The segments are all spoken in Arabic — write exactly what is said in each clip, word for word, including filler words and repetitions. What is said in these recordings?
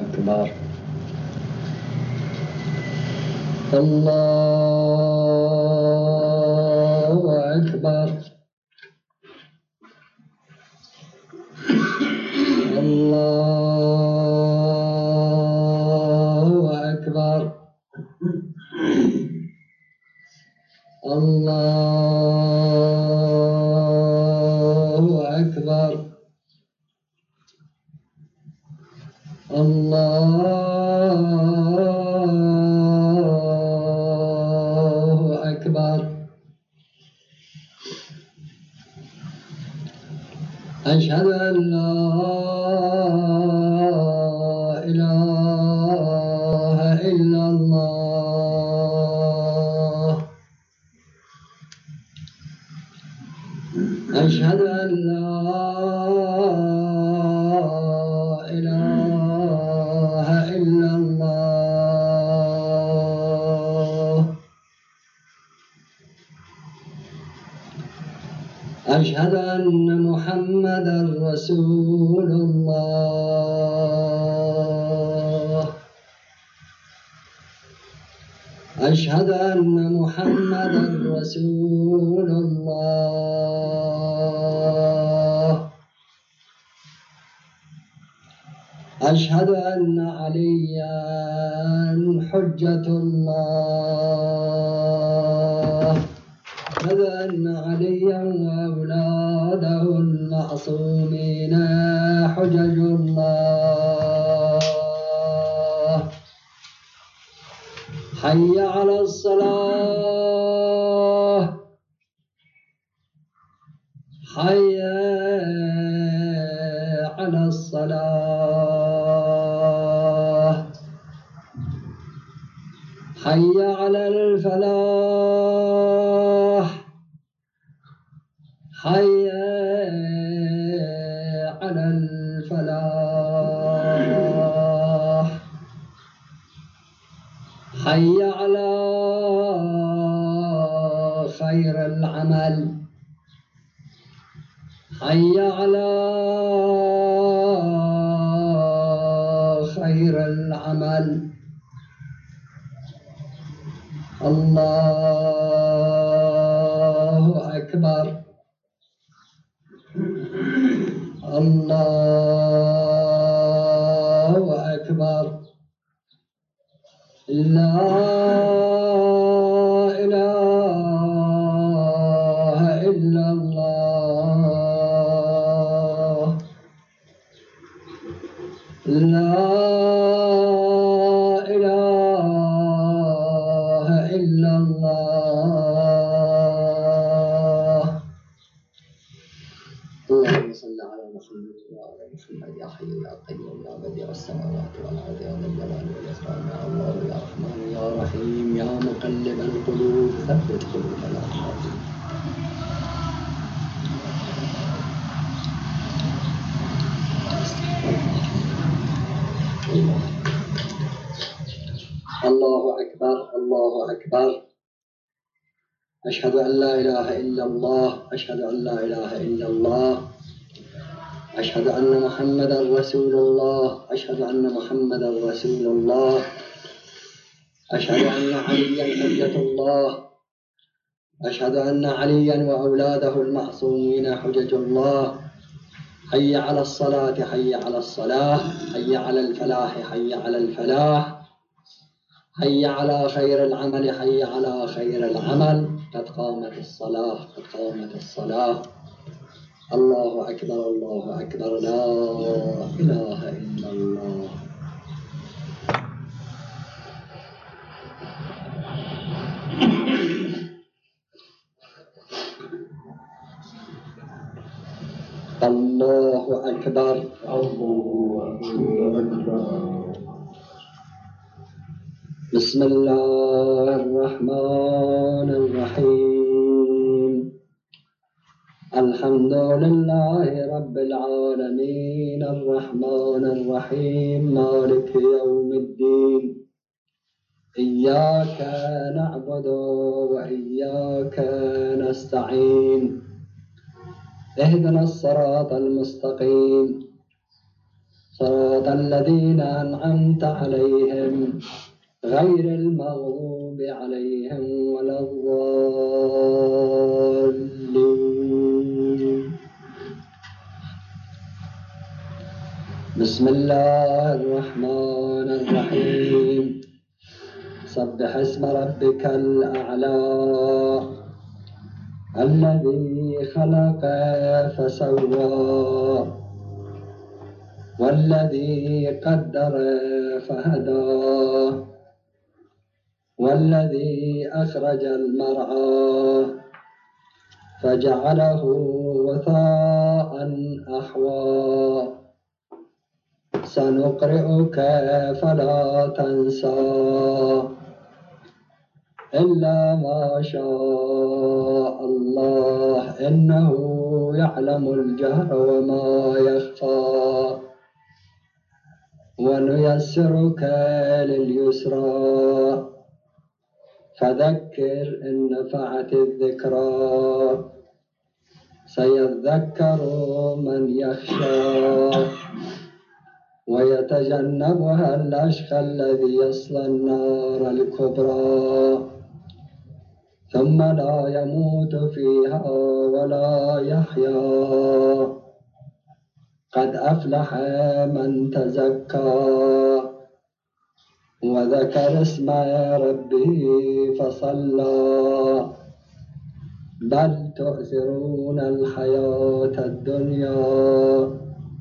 أكبر الله أكبر الله أكبر الله أكبر الله أكبر أشهد أن لا إله إلا الله أشهد أن لا إله إلا الله أشهد أن محمدا رسول الله أشهد أن محمدا رسول الله أشهد أن عليا حجة الله أشهد أن عليا وأولاده المعصومين حجج الله حي على الصلاة حي على الصلاة حي على الفلاح حي على الفلاح حي على خير العمل حي على خير العمل الله أكبر الله أكبر لا إله إلا الله لا إله إلا الله اللهم صل على محمد وعلى محمد يا حي يا قيوم يا بديع السماوات والأرض يا ذا الجلال والإكرام يا الله يا رحمن يا رحيم يا مقلب القلوب ثبت قلوبنا الله أكبر الله أكبر أشهد أن لا إله إلا الله أشهد أن لا إله إلا الله أشهد أن محمدا رسول الله أشهد أن محمدا رسول الله أشهد أن عليا حجة الله أشهد أن عليا وأولاده المعصومين حجج الله حي على الصلاة حي على الصلاة حي على الفلاح حي على الفلاح حي على خير العمل حي على خير العمل قد قامت الصلاة قد قامت الصلاة الله أكبر الله أكبر لا إله إلا الله الله أكبر الله أكبر بسم الله الرحمن الرحيم الحمد لله رب العالمين الرحمن الرحيم مالك يوم الدين إياك نعبد وإياك نستعين اهدنا الصراط المستقيم صراط صراط الذين أنعمت عليهم غير المغضوب عليهم ولا الضالين. بسم الله الرحمن الرحيم. سبح اسم ربك الأعلى الذي خلق فسوى والذي قدر فهدى والذي أخرج المرعى فجعله غثاء أحوى سنقرئك فلا تنسى إلا ما شاء الله إنه يعلم الجهر وما يخفى ونيسرك لليسرى فذكر إن نفعت الذكرى سيذكر من يخشى ويتجنبها الأشقى الذي يصلى النار الكبرى ثم لا يموت فيها ولا يحيا قد أفلح من تزكى وذكر اسم ربه فصلى بل تؤثرون الحياة الدنيا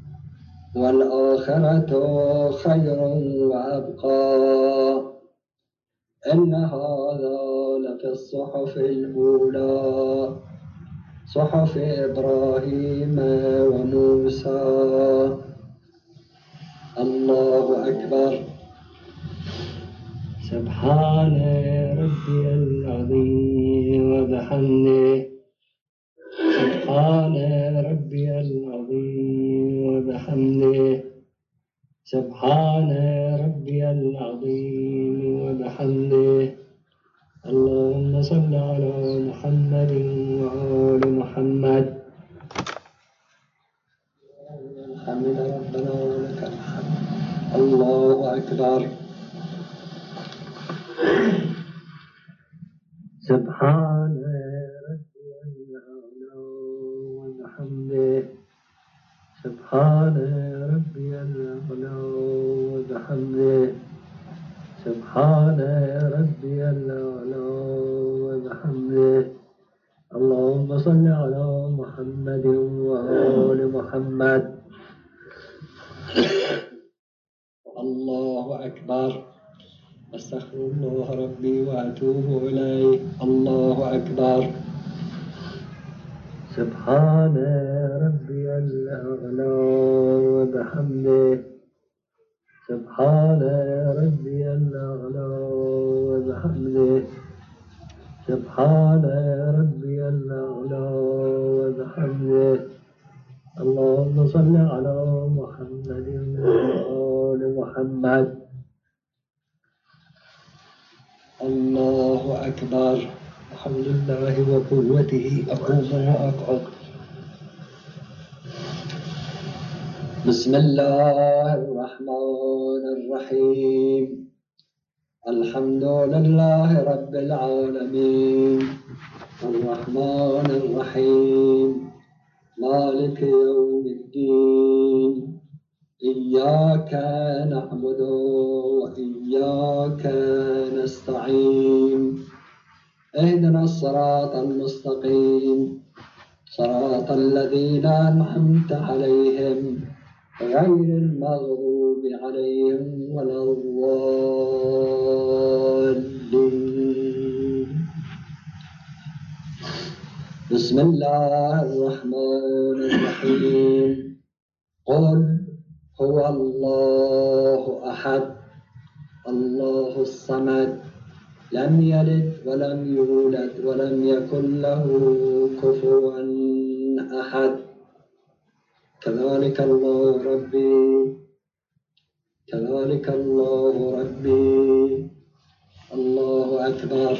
والآخرة خير وأبقى إن هذا لفي الصحف الأولى صحف إبراهيم وموسى. الله أكبر. سبحان ربي العظيم وبحمده سبحان ربي العظيم وبحمده سبحان ربي العظيم وبحمده. اللهم صل على محمد وآل محمد. الحمد ربنا ولك الحمد. الله أكبر. سبحان ربي الأعلى وبحمده سبحان ربي الأعلى وبحمده سبحان ربي الأعلى وبحمده. اللهم صل على محمد وآل محمد. الله أكبر. أستغفر الله ربي وأتوب إليه. الله أكبر. سبحان ربي الأعلى وبحمده سبحان ربي الأعلى وبحمده سبحان ربي الأعلى وبحمده. اللهم صل على محمد وآل محمد. الله أكبر. بحول الله وقوته أقوم وأقعد. بسم الله الرحمن الرحيم. الحمد لله رب العالمين الرحمن الرحيم مالك يوم الدين إياك نعبد وإياك نستعين اهدنا الصراط المستقيم صراط الذين أنعمت عليهم غير المغضوب عليهم ولا الضالين. بسم الله الرحمن الرحيم. قل هو الله أحد الله الصمد لم يلد ولم يولد ولم يكن له كفوا أحد. كذلك الله ربي كذلك الله ربي. الله أكبر.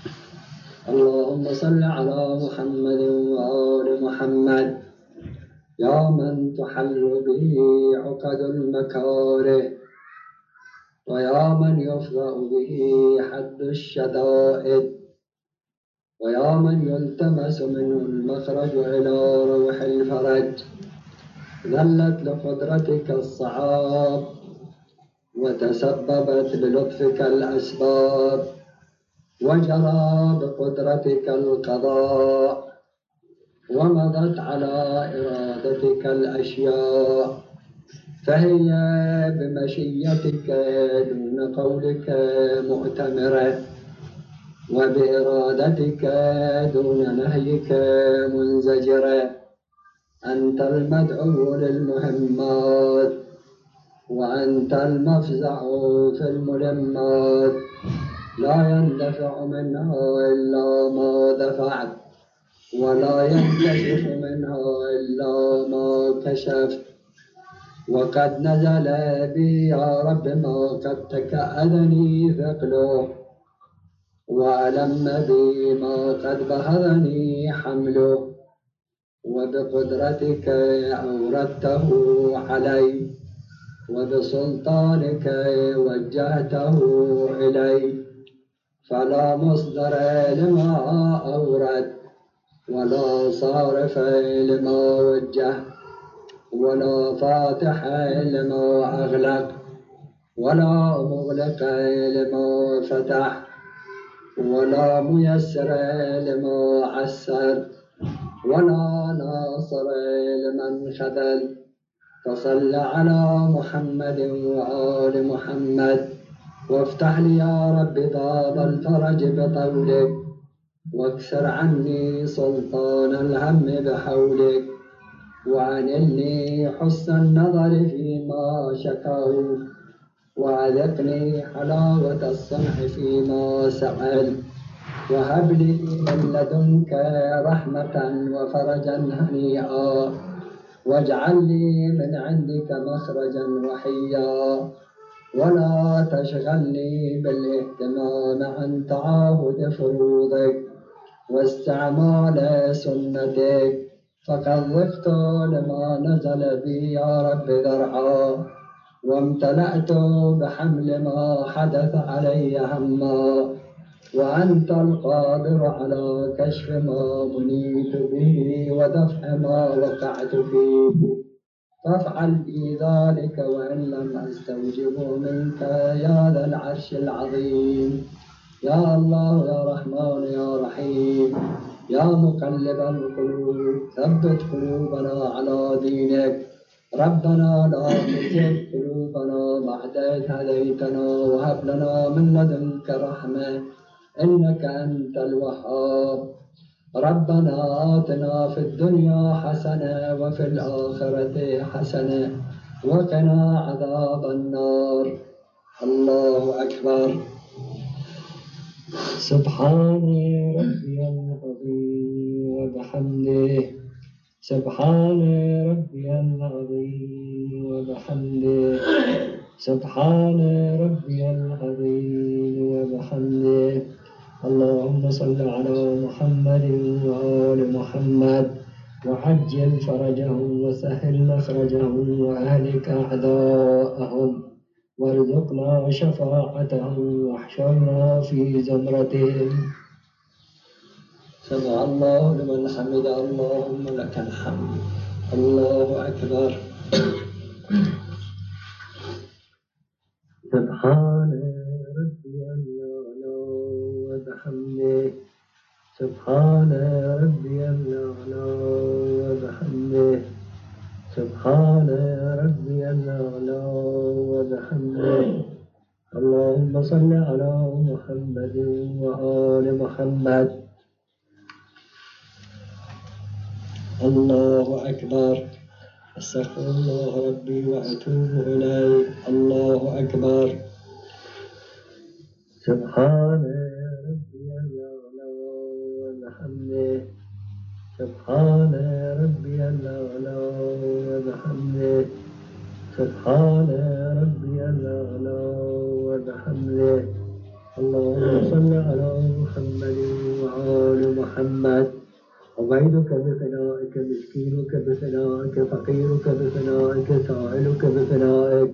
اللهم صل على محمد وآل محمد. يا من تحل به عقد المكاره، ويا من يفضأ به حد الشدائد، ويا من يلتمس منه المخرج إلى روح الفرج. ذلت لقدرتك الصعاب، وتسببت بلطفك الأسباب، وجرى بقدرتك القضاء، ومضت على إرادتك الأشياء، فهي بمشيتك دون قولك مؤتمرة، وبإرادتك دون نهيك منزجرة. أنت المدعو للمهمات، وأنت المفزع في الملمات، لا يندفع منها إلا ما دفعت، ولا ينكشف منها إلا ما كشفت. وقد نزل بي يا رب ما قد تكأدني ثقله، وألم بي ما قد بهرني حمله، وبقدرتك أوردته علي، وبسلطانك وجهته إلي، فلا مصدر لما أورد، ولا صارف لما وجه، ولا فاتح لما أغلق، ولا مغلق لما فتح، ولا ميسر لما عسر، ولا ناصر لمن خذل. فصل على محمد وآل محمد، وافتح لي يا رب باب الفرج بطولك، واكسر عني سلطان الهم بحولك، وعنلني حسن النظر فيما شكوا، وأذقني حلاوة الصنع فيما سأل، وهب لي من لدنك رحمة وفرجا هنيئا، واجعل لي من عندك مخرجا وحيا، ولا تشغلني بالاهتمام عن تعاهد فروضك واستعمال سنتك، فقد ضفت لما نزل بي يا رب ذرعا، وامتلأت بحمل ما حدث علي هما، وأنت القادر على كشف ما منيت به ودفع ما وقعت فيه، فافعل بي ذلك وإن لم أستوجب منك يا ذا العرش العظيم. يا الله يا رحمن يا رحيم، يا مقلب القلوب ثبت قلوبنا على دينك. ربنا لا تزغ قلوبنا بعد إذ هديتنا، وهب لنا من لدنك رحمة إنك أنت الوهاب. ربنا آتنا في الدنيا حسنة وفي الآخرة حسنة وقنا عذاب النار. الله أكبر. سبحان ربي العظيم وبحمده، سبحان ربي العظيم وبحمده، سبحان ربي العظيم وبحمده. اللهم صل على محمد وآل محمد، وعجل فرجهم وسهل مخرجهم وأهلك أعداءهم، وارزقنا شفاعتهم واحشرنا في زمرتهم. سمع الله لمن حمد. اللهم لك الحمد. الله أكبر. سبحان ربي الأعلى وبحمده، سبحان ربي الأعلى وبحمده، سبحان ربي الأعلى وبحمده. اللهم صل على محمد وآل محمد. الله أكبر. أستغفر الله ربي وأتوب إليه. الله أكبر. سبحان ربي الأعلى وبحمده، سبحان ربي الأعلى وبحمده، سبحان ربي الأعلى وبحمده. اللهم صل على محمد وآل محمد. عبيدك بفنائك، مسكينك بفنائك، فقيرك بفنائك، سائلك بفنائك.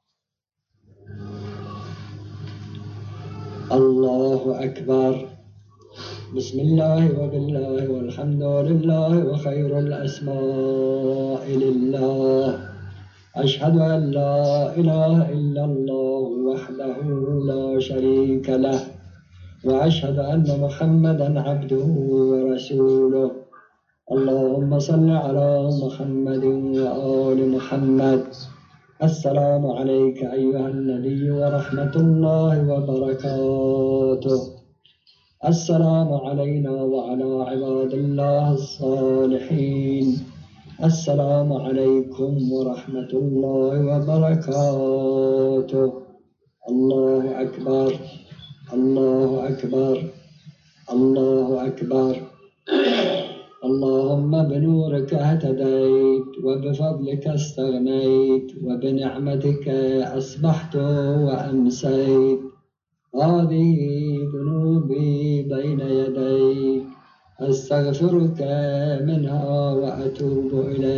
الله أكبر. بسم الله وبالله والحمد لله وخير الأسماء لله. أشهد أن لا إله إلا الله وحده لا شريك له، وأشهد أن محمدا عبده ورسوله. اللهم صل على محمد وآل محمد. السلام عليك أيها النبي ورحمة الله وبركاته. السلام علينا وعلى عباد الله الصالحين. السلام عليكم ورحمة الله وبركاته. الله أكبر، الله أكبر، الله أكبر. اللهم بنورك اهتديت، وبفضلك استغنيت، وبنعمتك أصبحت وأمسيت. هذه ذنوبي بين يديك، أستغفرك منها وأتوب إليك.